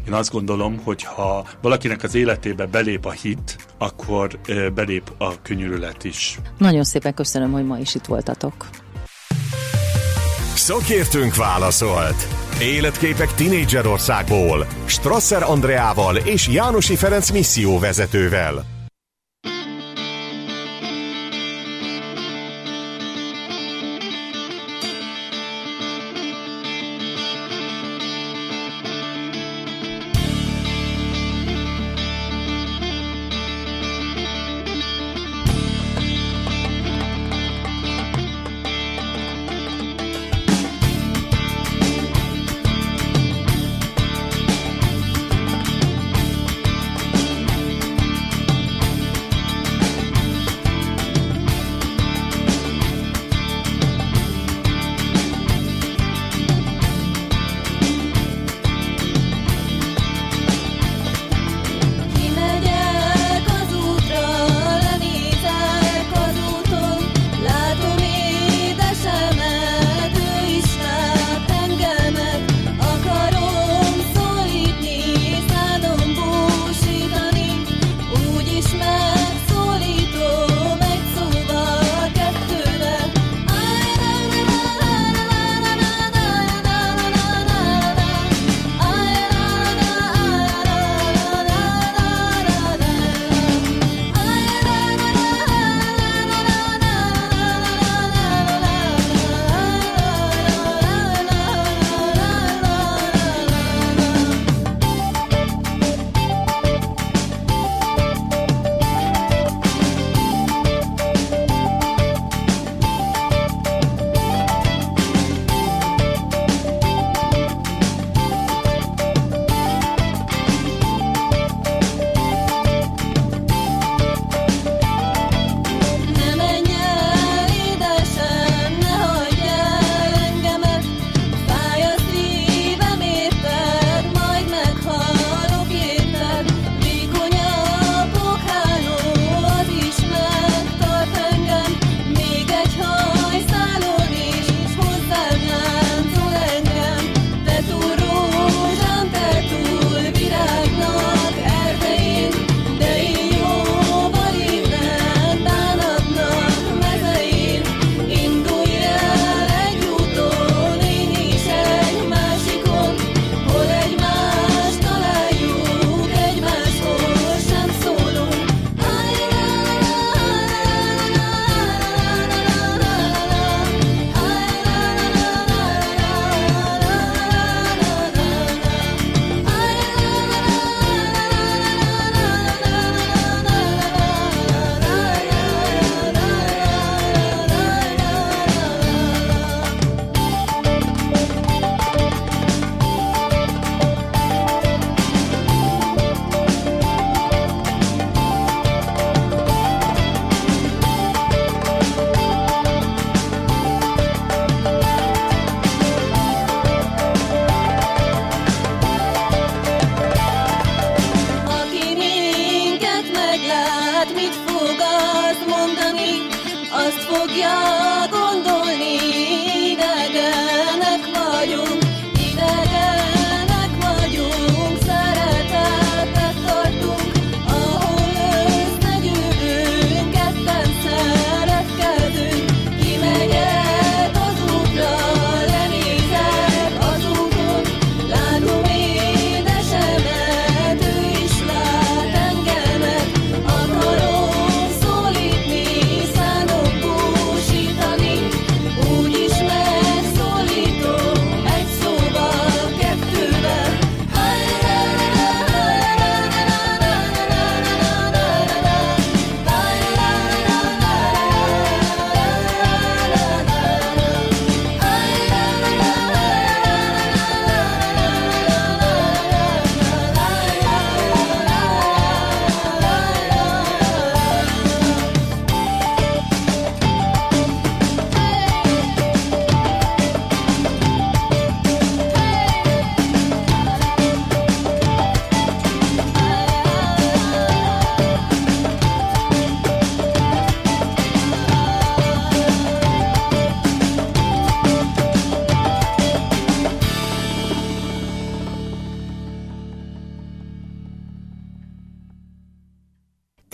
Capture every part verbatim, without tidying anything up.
Én azt gondolom, hogy ha valakinek az életébe belép a hit, akkor belép a könyörület is. Nagyon szépen köszönöm, hogy ma is itt voltatok. Szakértőnk válaszolt. Életképek Tinédzserországból Strasser Andreával és Jánosi Ferenc misszióvezetővel.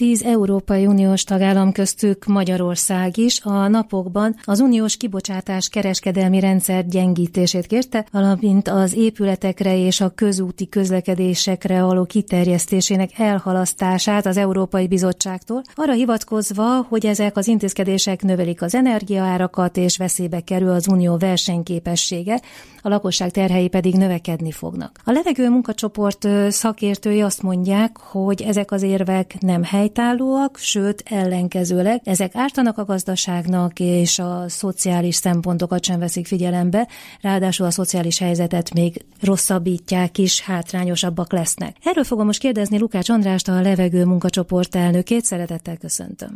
tíz Európai Uniós tagállam, köztük Magyarország is a napokban az uniós kibocsátás kereskedelmi rendszer gyengítését kérte, valamint az épületekre és a közúti közlekedésekre való kiterjesztésének elhalasztását az Európai Bizottságtól, arra hivatkozva, hogy ezek az intézkedések növelik az energiaárakat és veszélybe kerül az unió versenyképessége, a lakosság terhei pedig növekedni fognak. A levegő munkacsoport szakértői azt mondják, hogy ezek az érvek nem helytállóak, sőt ellenkezőleg ezek ártanak a gazdaságnak, és a szociális szempontokat sem veszik figyelembe, ráadásul a szociális helyzetet még rosszabbítják is, hátrányosabbak lesznek. Erről fogom most kérdezni Lukács Andrást, a levegő munkacsoport elnökét. Szeretettel köszöntöm.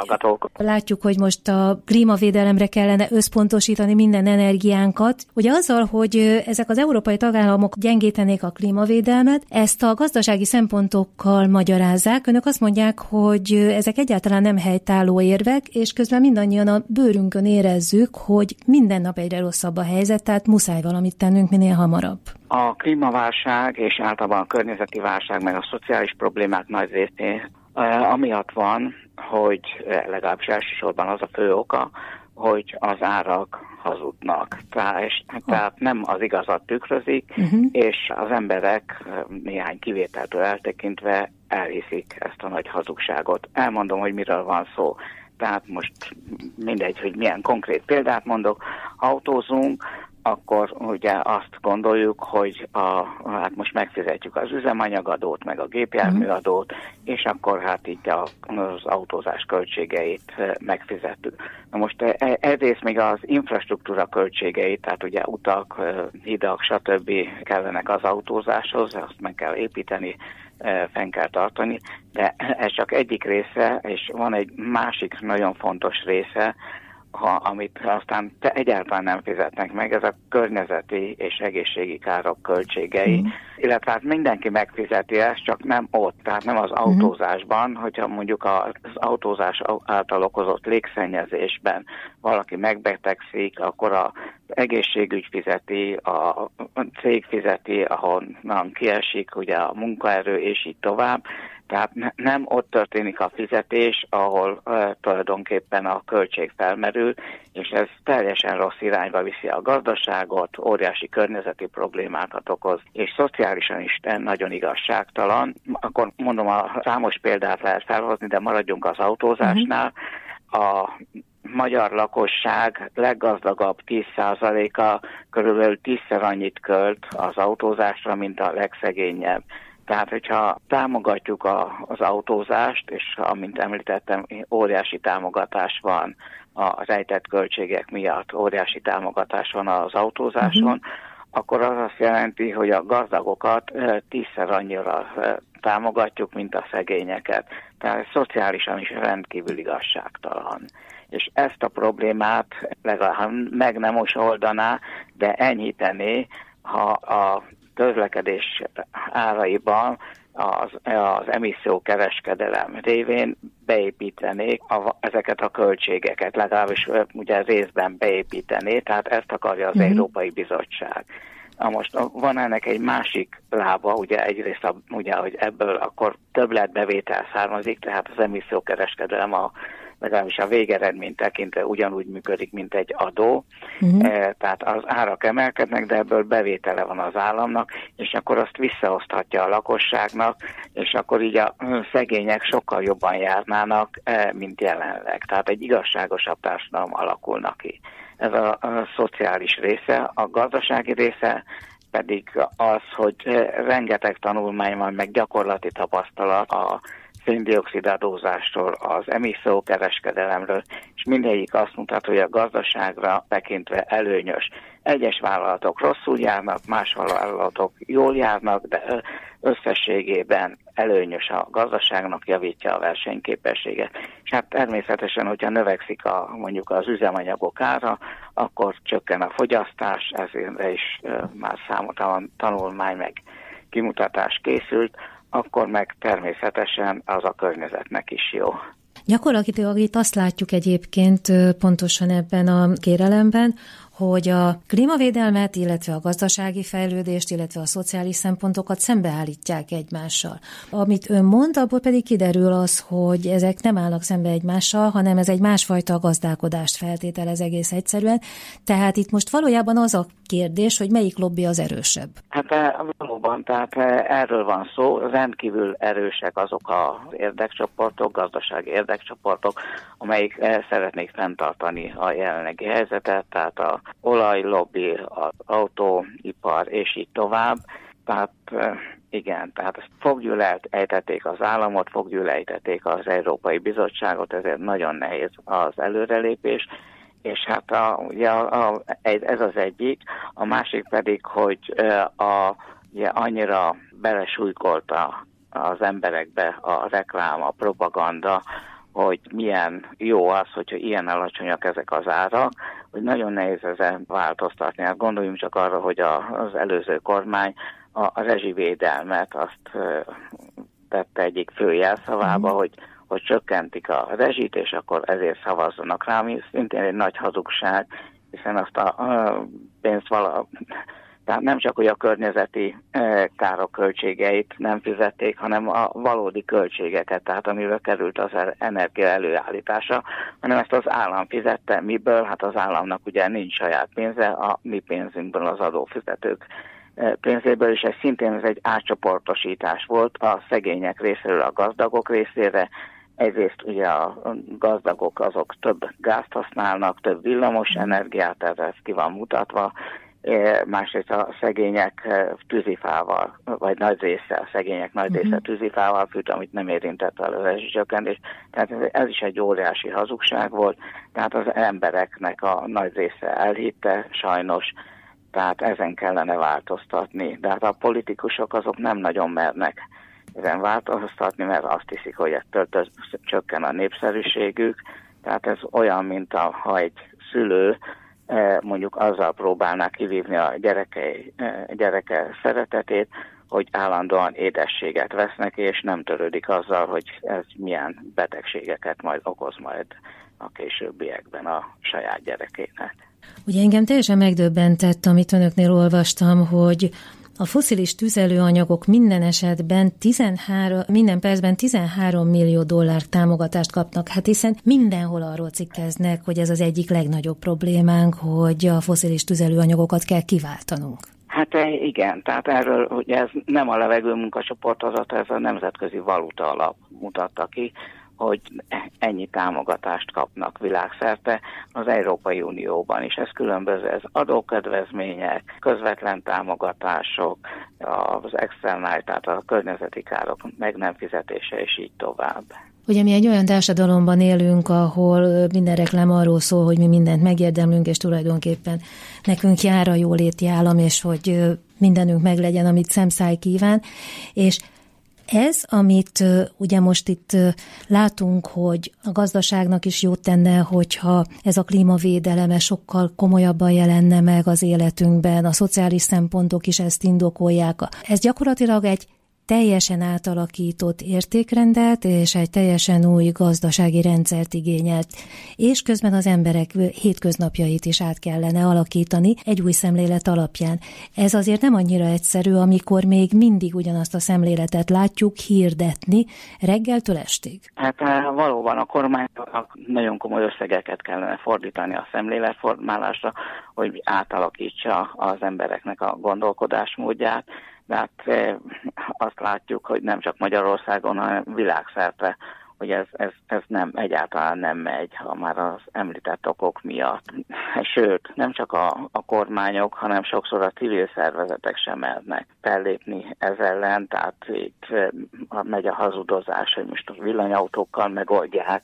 Látjuk, hogy most a klímavédelemre kellene összpontosítani minden energiánkat. Ugye azzal, hogy ezek az európai tagállamok gyengítenék a klímavédelmet, ezt a gazdasági szempontokkal magyarázzák. Önök azt mondják, hogy ezek egyáltalán nem helytálló érvek, és közben mindannyian a bőrünkön érezzük, hogy minden nap egyre rosszabb a helyzet, tehát muszáj valamit tennünk minél hamarabb. A klímaválság és általában a környezeti válság, meg a szociális problémák nagy részén amiatt van, hogy legalábbis elsősorban az a fő oka, hogy az árak hazudnak. Tehát, tehát nem az igazat tükrözik, uh-huh. és az emberek néhány kivételtől eltekintve elhiszik ezt a nagy hazugságot. Elmondom, hogy miről van szó. Tehát most mindegy, hogy milyen konkrét példát mondok. Ha autózunk, akkor ugye azt gondoljuk, hogy a, hát most megfizetjük az üzemanyagadót, meg a gépjárműadót, és akkor hát így a, az autózás költségeit megfizettük. Na most egyrészt még az infrastruktúra költségeit, tehát ugye utak, hidak, stb. Kellenek az autózáshoz, azt meg kell építeni, fenn kell tartani, de ez csak egyik része, és van egy másik nagyon fontos része, ha, amit aztán te egyáltalán nem fizetnek meg, ez a környezeti és egészségi károk költségei, mm. illetve hát mindenki megfizeti ezt, csak nem ott, tehát nem az autózásban, hogyha mondjuk az autózás által okozott légszennyezésben valaki megbetegszik, akkor az egészségügy fizeti, a cég fizeti, ahonnan kiesik ugye a munkaerő, és így tovább. Tehát ne, nem ott történik a fizetés, ahol uh, tulajdonképpen a költség felmerül, és ez teljesen rossz irányba viszi a gazdaságot, óriási környezeti problémákat okoz, és szociálisan is nagyon igazságtalan. Akkor mondom, a számos példát lehet felhozni, de maradjunk az autózásnál. A magyar lakosság leggazdagabb tíz százaléka körülbelül tízszer annyit költ az autózásra, mint a legszegényebb. Tehát, hogyha támogatjuk a, az autózást, és amint említettem, óriási támogatás van a rejtett költségek miatt, óriási támogatás van az autózáson, uh-huh. akkor az azt jelenti, hogy a gazdagokat tízszer annyira támogatjuk, mint a szegényeket. Tehát szociálisan is rendkívül igazságtalan. És ezt a problémát legalább meg nem most oldaná, de enyhítené, ha a közlekedés áraiban az, az emissziókereskedelem révén beépítenék a, ezeket a költségeket, legalábbis ugye részben beépítené, tehát ezt akarja az mm-hmm. Európai Bizottság. Na most van ennek egy másik lába, ugye egyrészt a, ugye, hogy ebből akkor többletbevétel származik, tehát az emissziókereskedelem a legalábbis a végeredményt tekintve ugyanúgy működik, mint egy adó, uh-huh. e, tehát az árak emelkednek, de ebből bevétele van az államnak, és akkor azt visszaoszthatja a lakosságnak, és akkor így a szegények sokkal jobban járnának, e, mint jelenleg. Tehát egy igazságosabb társadalom alakulnak ki. Ez a, a szociális része, a gazdasági része pedig az, hogy rengeteg tanulmány van, meg gyakorlati tapasztalat a szén-dioxid adózásról, az emissziókereskedelemről, és mindegyik azt mutat, hogy a gazdaságra tekintve előnyös. Egyes vállalatok rosszul járnak, más vállalatok jól járnak, de összességében előnyös a gazdaságnak, javítja a versenyképességet. És hát természetesen, hogyha növekszik a, mondjuk az üzemanyagok ára, akkor csökken a fogyasztás, ezért is már számtalan tanulmány meg kimutatás készült, akkor meg természetesen az a környezetnek is jó. Gyakorlatilag itt azt látjuk egyébként pontosan ebben a kérelemben, hogy a klímavédelmet, illetve a gazdasági fejlődést, illetve a szociális szempontokat szembeállítják egymással. Amit ön mond, abból pedig kiderül az, hogy ezek nem állnak szembe egymással, hanem ez egy másfajta gazdálkodást feltételez egész egyszerűen. Tehát itt most valójában az a kérdés, hogy melyik lobby az erősebb. Hát valóban, tehát erről van szó, rendkívül erősek azok az érdekcsoportok, gazdasági érdekcsoportok, amelyik szeretnék fenntartani a jelenlegi helyzetet, tehát az olajlobby, az autóipar és így tovább. Tehát igen, tehát ezt foggyűlelt ejtették az államot, foggyűlejtették az Európai Bizottságot, ezért nagyon nehéz az előrelépés. És hát a, ugye a, a, ez az egyik, a másik pedig, hogy a, ugye annyira belesújkolta az emberekbe a reklám, a propaganda, hogy milyen jó az, hogyha ilyen alacsonyak ezek az árak, hogy nagyon nehéz ezen változtatni. Hát gondoljunk csak arra, hogy a, az előző kormány a, a rezsivédelmet azt tette egyik fő jelszavába, mm. hogy hogy csökkentik a rezsit, és akkor ezért szavazzanak rá, ami szintén egy nagy hazugság, hiszen azt a, a pénzt vala, tehát nem csak hogy a környezeti e, károk költségeit nem fizették, hanem a valódi költségeket, tehát amivel került az energia előállítása, hanem ezt az állam fizette. Miből? Hát az államnak ugye nincs saját pénze, a mi pénzünkből, az adófizetők pénzéből, és ez szintén ez egy átcsoportosítás volt a szegények részéről a gazdagok részére. Egyrészt ugye a gazdagok azok több gázt használnak, több villamos energiát, ez ki van mutatva, másrészt a szegények tűzifával, vagy nagy része, a szegények nagy része uh-huh. tűzifával fűt, amit nem érintett el a rezsicsökkentés. Tehát ez, ez is egy óriási hazugság volt, tehát az embereknek a nagy része elhitte, sajnos, tehát ezen kellene változtatni. De hát a politikusok azok nem nagyon mernek ezen változtatni, mert azt hiszik, hogy ettől csökken a népszerűségük. Tehát ez olyan, mint a, ha egy szülő mondjuk azzal próbálná kivívni a gyerekei, gyereke szeretetét, hogy állandóan édességet vesznek, és nem törődik azzal, hogy ez milyen betegségeket majd okoz majd a későbbiekben a saját gyerekének. Ugye engem teljesen megdöbbentett, amit önöknél olvastam, hogy a fosszilis tüzelőanyagok minden esetben tizenhárom, minden percben tizenhárom millió dollár támogatást kapnak. Hát hiszen mindenhol arról cikkeznek, hogy ez az egyik legnagyobb problémánk, hogy a fosszilis tüzelőanyagokat kell kiváltanunk. Hát igen, tehát erről ugye ez nem a levegő munkacsoport adata, ez a Nemzetközi Valuta Alap mutatta ki, hogy ennyi támogatást kapnak világszerte az Európai Unióban is. Ez különböző, ez adókedvezmények, közvetlen támogatások, az externális, tehát a környezeti károk meg nem fizetése, és így tovább. Ugye mi egy olyan társadalomban élünk, ahol minden reklám arról szól, hogy mi mindent megérdemlünk, és tulajdonképpen nekünk jár a jóléti állam, és hogy mindenünk meglegyen, amit szemszáj kíván, és ez, amit ugye most itt látunk, hogy a gazdaságnak is jót tenne, hogyha ez a klímavédeleme sokkal komolyabban jelenne meg az életünkben, a szociális szempontok is ezt indokolják. Ez gyakorlatilag egy teljesen átalakított értékrendet és egy teljesen új gazdasági rendszert igényelt, és közben az emberek hétköznapjait is át kellene alakítani egy új szemlélet alapján. Ez azért nem annyira egyszerű, amikor még mindig ugyanazt a szemléletet látjuk hirdetni reggeltől estig. Hát valóban a kormánynak nagyon komoly összegeket kellene fordítani a szemléletformálásra, hogy átalakítsa az embereknek a gondolkodásmódját. De hát azt látjuk, hogy nem csak Magyarországon, hanem világszerte, hogy ez, ez, ez nem, egyáltalán nem megy, ha már az említett okok miatt. Sőt, nem csak a, a kormányok, hanem sokszor a civil szervezetek sem mernek fellépni ez ellen, tehát itt megy a hazudozás, hogy most a villanyautókkal megoldják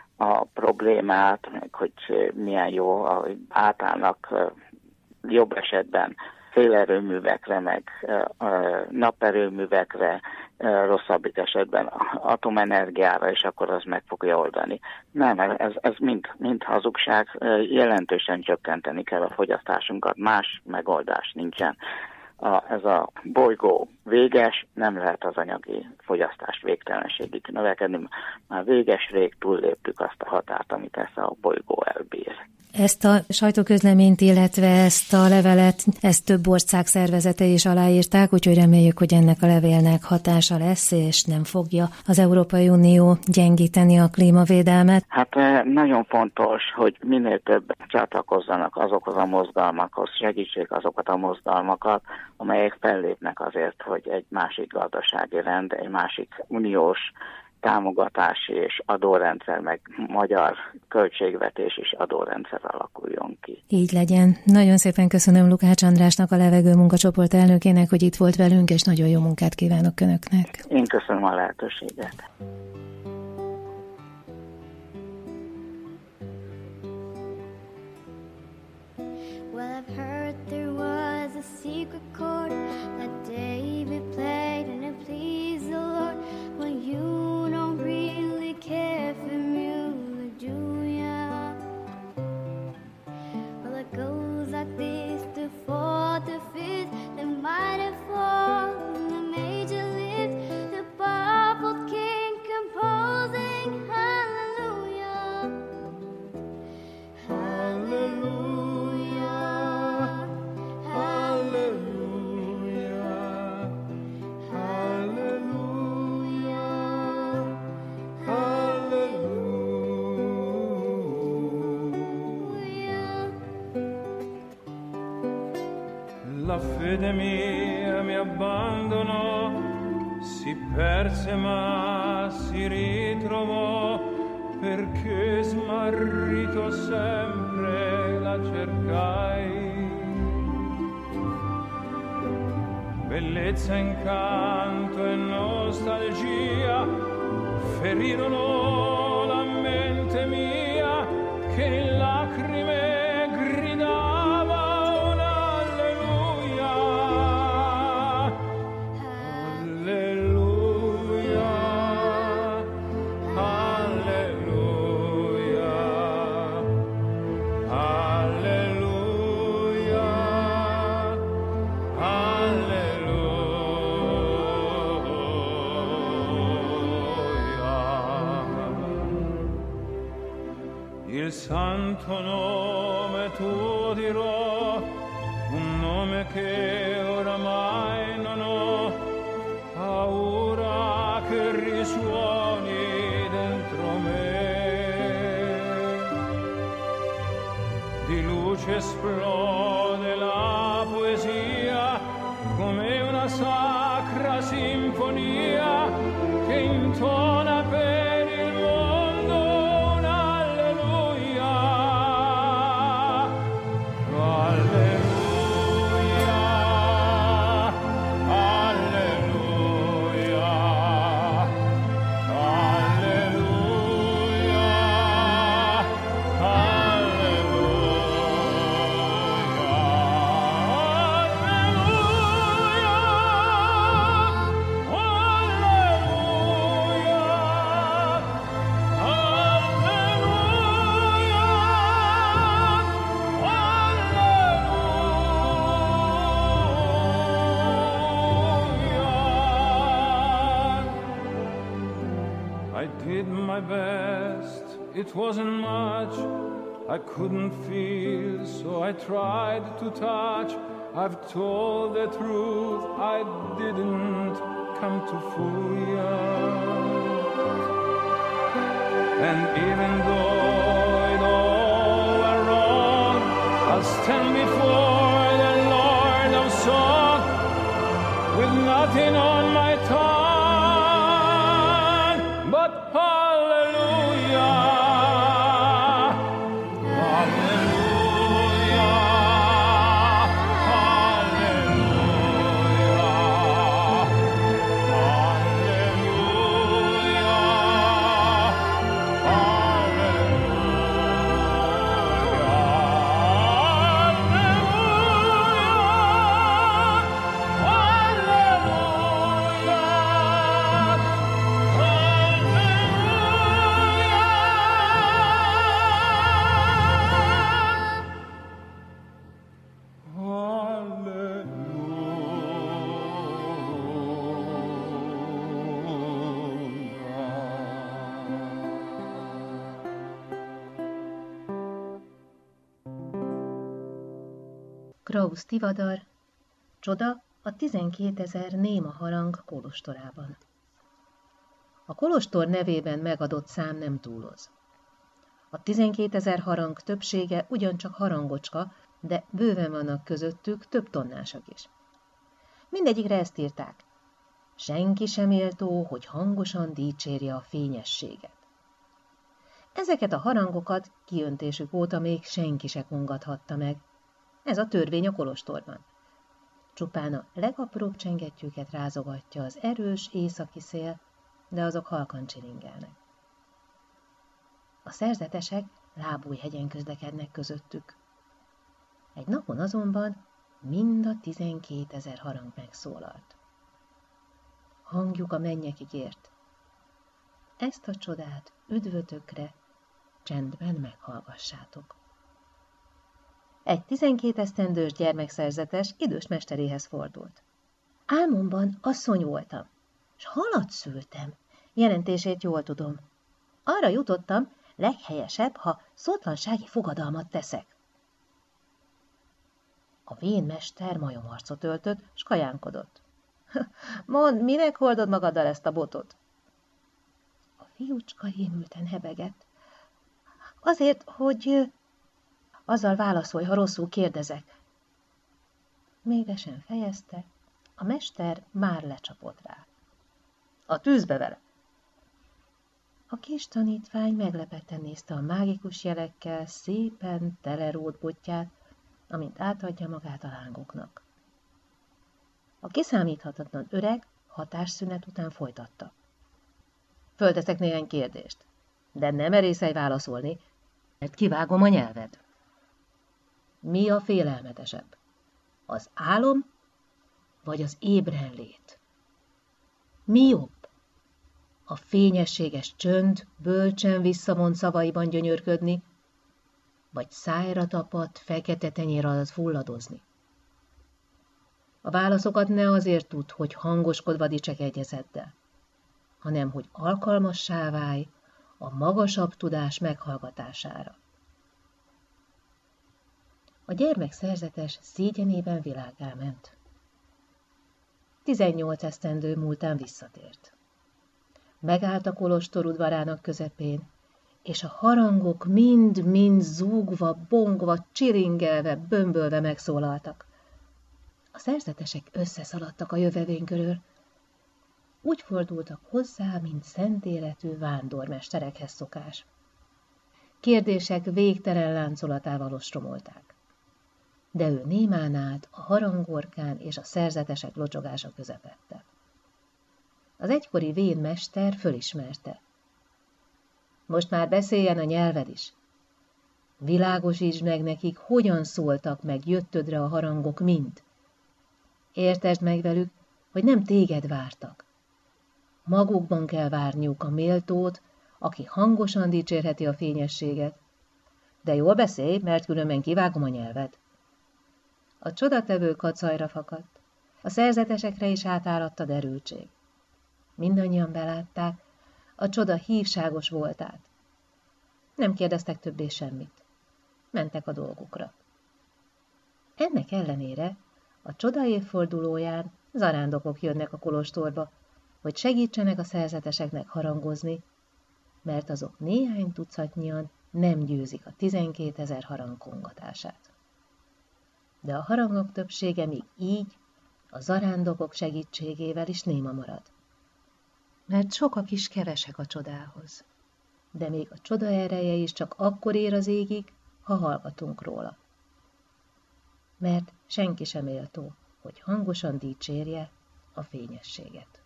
a problémát, meg hogy milyen jó, hogy átállnak jobb esetben szélerőművekre, meg naperőművekre, rosszabbik esetben atomenergiára, és akkor az meg fogja oldani. Nem, ez, ez mind, mind hazugság, jelentősen csökkenteni kell a fogyasztásunkat, más megoldás nincsen. a, ez a bolygó véges, nem lehet az anyagi fogyasztást végtelenségig növekedni. Már véges, rég túlléptük azt a határt, amit ez a bolygó elbír. Ezt a sajtóközleményt, illetve ezt a levelet, ezt több ország szervezetei is aláírták, úgyhogy reméljük, hogy ennek a levélnek hatása lesz, és nem fogja az Európai Unió gyengíteni a klímavédelmet. Hát nagyon fontos, hogy minél több csatlakozzanak azokhoz a mozgalmakhoz, segítsék azokat a mozgalmakat, amelyek fellépnek azért, hogy egy másik gazdasági rend, egy másik uniós támogatási és adórendszer, meg magyar költségvetés és adórendszer alakuljon ki. Így legyen. Nagyon szépen köszönöm Lukács Andrásnak, a Levegő munkacsoport elnökének, hogy itt volt velünk, és nagyon jó munkát kívánok Önöknek. Én köszönöm a lehetőséget. Well, I've heard there was a secret chord that David played and it pleased the Lord. When you don't really care for music, do ya? Well, it goes like this: the fourth, the fifth, the minor fall, the major lift, the baffled king composing hallelujah, hallelujah, hallelujah, hallelujah, hallelujah. La fede mia mi abbandonò, si perse ma si ritrovò, perché smarrito sempre la cercai. Bellezza, incanto e nostalgia ferirono la mente mia, che in lacrime gridava un alleluia, alleluia, alleluia, alleluia, il santo nome tuo dirò, un nome che oramai non ho, paura che risuoni dentro me. Di luce esplode la poesia come una sacra sinfonia che intona per il mondo un alleluia, alleluia, alleluia, alleluia, I did my best, it wasn't much, I couldn't feel, so I tried to touch. I've told the truth, I didn't come to fool ya. And even though it all went wrong, I'll stand before the Lord of Song with nothing on my tongue but hallelujah, hallelujah, hallelujah, hallelujah, hallelujah. Krausz Tivadar, Csoda a tizenkétezer néma harang kolostorában. A kolostor nevében megadott szám nem túloz. A tizenkétezer harang többsége ugyancsak harangocska, de bőven vannak közöttük több tonnásak is. Mindegyikre ezt írták: senki sem méltó, hogy hangosan dicsérje a fényességet. Ezeket a harangokat kiöntésük óta még senki se kongathatta meg. Ez a törvény a kolostorban. Csupán a legapróbb csengettyűket rázogatja az erős északi szél, de azok halkan csilingelnek. A szerzetesek Lábújhegyen közlekednek közöttük. Egy napon azonban mind a tizenkétezer harang megszólalt. Hangjuk a mennyekig ért. Ezt a csodát üdvötökre csendben meghallgassátok. Egy tizenkét esztendős gyermekszerzetes idős mesteréhez fordult. Álmomban asszony voltam, s halat szültem. Jelentését jól tudom. Arra jutottam, leghelyesebb, ha szótlansági fogadalmat teszek. A vén mester majomarcot öltött, s kajánkodott. Mondd, minek hordod magaddal ezt a botot? A fiúcska rémülten hebegett. Azért, hogy... Azzal válaszolj, ha rosszul kérdezek. Még be sem fejezte, a mester már lecsapott rá. A tűzbe vele! A kis tanítvány meglepetten nézte a mágikus jelekkel szépen telerót botját, amint átadja magát a lángoknak. A kiszámíthatatlan öreg hatásszünet után folytatta. Földeszek néhány kérdést, de nem merészelj válaszolni, mert kivágom a nyelved. Mi a félelmetesebb? Az álom, vagy az ébrenlét? Mi jobb? A fényességes csönd bölcsen visszamond szavaiban gyönyörködni, vagy szájra tapadt, fekete tenyér alatt fulladozni? A válaszokat ne azért tudd, hogy hangoskodva dicsekedj ezeddel, hanem hogy alkalmassá válj a magasabb tudás meghallgatására. A gyermek szerzetes szégyenében világgá ment. Tizennyolc esztendő múltán visszatért. Megállt a kolostor udvarának közepén, és a harangok mind-mind zúgva, bongva, csiringelve, bömbölve megszólaltak. A szerzetesek összeszaladtak a jövevény körül. Úgy fordultak hozzá, mint szentéletű vándormesterekhez szokás. Kérdések végtelen láncolatával ostromolták. De ő némán állt a harangorkán és a szerzetesek locsogása közepette. Az egykori vén mester fölismerte. Most már beszéljen a nyelved is. Világosítsd meg nekik, hogyan szóltak meg jöttödre a harangok mind. Értesd meg velük, hogy nem téged vártak. Magukban kell várniuk a méltót, aki hangosan dicsérheti a fényességet. De jól beszélj, mert különben kivágom a nyelved. A csodatevő kacajra fakadt, a szerzetesekre is átáradt a derültség. Mindannyian belátták a csoda hívságos voltát. Nem kérdeztek többé semmit. Mentek a dolgukra. Ennek ellenére a csoda évfordulóján zarándokok jönnek a kolostorba, hogy segítsenek a szerzeteseknek harangozni, mert azok néhány tucatnyian nem győzik a tizenkétezer harang kongatását. De a harangok többsége még így, a zarándokok segítségével is néma marad. Mert sokak is kevesek a csodához. De még a csoda ereje is csak akkor ér az égig, ha hallgatunk róla. Mert senki sem méltó, hogy hangosan dicsérje a fényességet.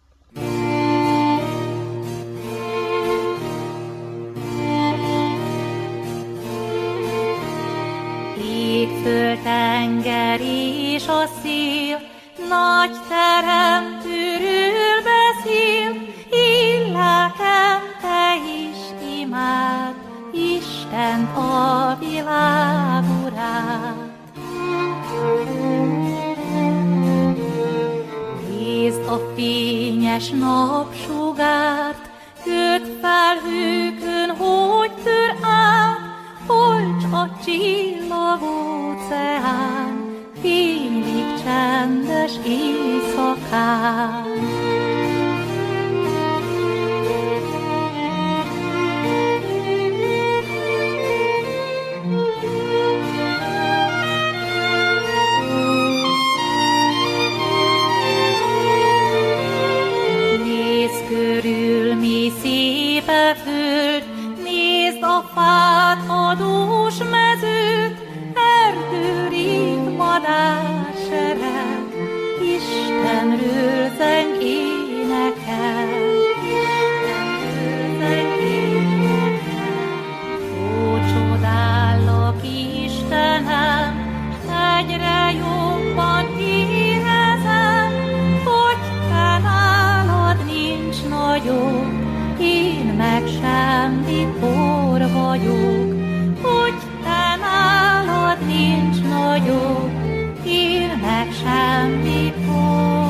Ég, föld, tenger és a szél, nagy teremtőről beszél, én lelkem, te is imád, Istent, a világ urát. Nézd a fényes napsugárt, köd felhőkön, hogy tör át, olcs a csillagóceán, fénylik csendes éjszakán. Nézd körül, mi szép a föld, nézd a fát, a dús mezőt, erdőrít madársereg, Istenről zeng énekel. Istenről zeng énekel. Ó, csodállak, Istenem, egyre jobban érezem, hogy te nálad nincs nagyobb, én meg semmi por vagyok, hogy te nálad nincs nagyobb, én meg semmi por.